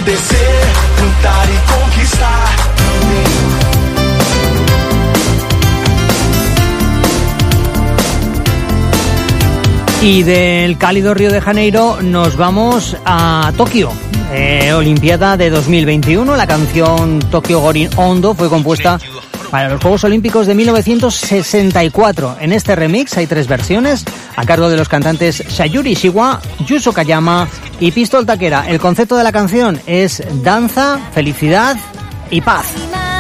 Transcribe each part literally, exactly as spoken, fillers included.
descer, lutar y conquistar. Y del cálido Río de Janeiro nos vamos a Tokio, eh, Olimpiada de dos mil veintiuno. La canción Tokyo Gorin Ondo fue compuesta para los Juegos Olímpicos de mil novecientos sesenta y cuatro. En este remix hay tres versiones a cargo de los cantantes Sayuri Shiwa, Yuzo Kayama y Pistol Takera. El concepto de la canción es danza, felicidad y paz.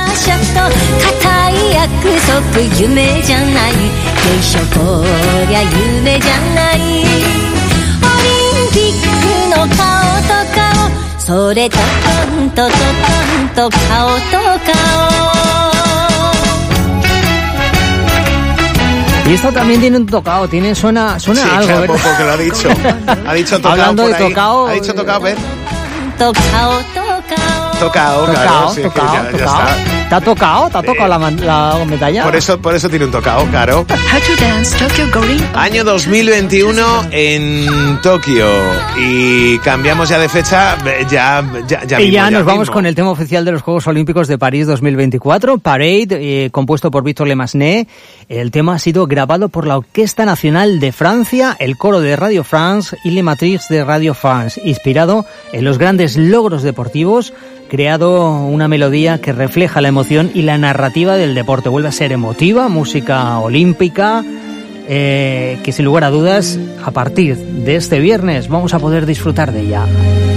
Y esto también tiene un tocao, tiene suena suena sí, algo, claro, ¿verdad? porque lo ha dicho. Ha dicho tocao. Hablando por de ahí. tocao, Ha dicho tocao, ver. Tocao, tocao. Tocao, Tocao, claro, sí, tocao, ya, ya tocao. está. ¿Te ha tocado? ¿Te ha tocado la, la medalla? Por eso, por eso tiene un tocao, claro. Año dos mil veintiuno en Tokio y cambiamos ya de fecha, ya, ya, ya Y mismo, ya nos vamos mismo. con el tema oficial de los Juegos Olímpicos de París dos mil veinticuatro, Parade, eh, compuesto por Víctor Lemasné. El tema ha sido grabado por la Orquesta Nacional de Francia, el coro de Radio France y Le Matrix de Radio France, inspirado en los grandes logros deportivos, creado una melodía que refleja la emoción y la narrativa del deporte. Vuelve a ser emotiva, música olímpica, eh, que sin lugar a dudas, a partir de este viernes vamos a poder disfrutar de ella.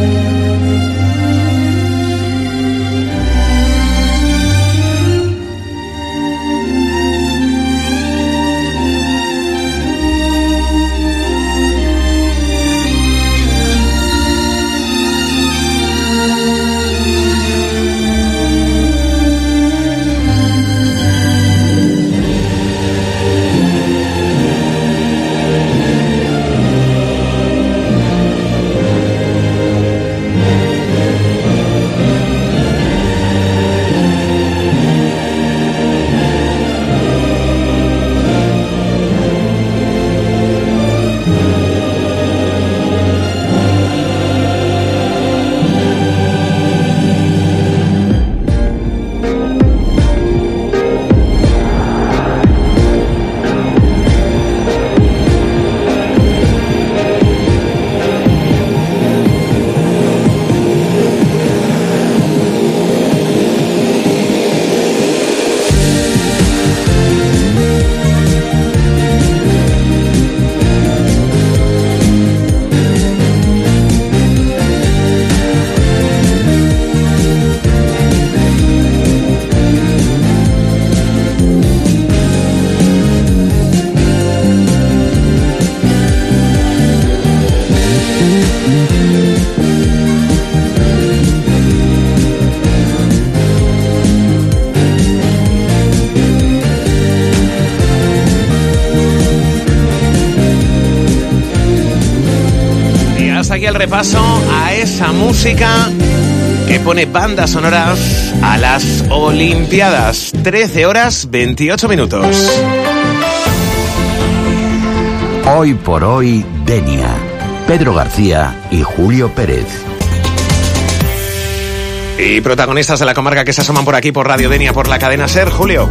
Aquí el repaso a esa música que pone bandas sonoras a las Olimpiadas. trece horas veintiocho minutos. Hoy por hoy, Denia. Pedro García y Julio Pérez. Y protagonistas de la comarca que se asoman por aquí por Radio Denia, por la cadena SER. Julio.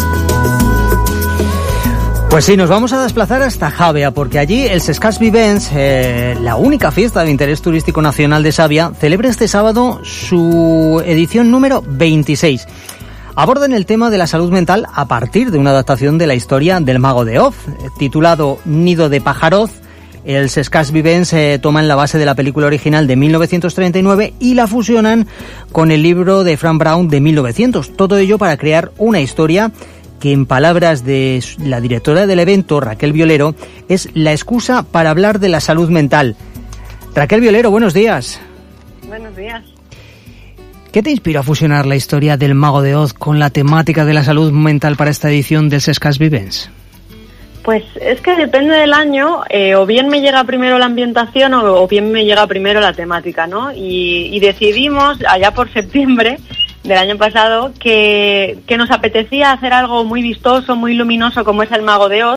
Pues sí, nos vamos a desplazar hasta Javea, porque allí el Sescas Vivens, eh, la única fiesta de interés turístico nacional de Savia, celebra este sábado su edición número veintiséis. Abordan el tema de la salud mental a partir de una adaptación de la historia del Mago de Oz, titulado Nido de Pájaros. El Sescas Vivens eh, toman la base de la película original de mil novecientos treinta y nueve y la fusionan con el libro de Frank Brown de mil novecientos. Todo ello para crear una historia que, en palabras de la directora del evento, Raquel Violero, es la excusa para hablar de la salud mental. Raquel Violero, buenos días. Buenos días. ¿Qué te inspiró a fusionar la historia del Mago de Oz con la temática de la salud mental para esta edición del Sescas Vivens? Pues es que depende del año, eh, o bien me llega primero la ambientación o, o bien me llega primero la temática, ¿no? Y, y decidimos, allá por septiembre del año pasado, que, que nos apetecía hacer algo muy vistoso, muy luminoso como es el Mago de Oz,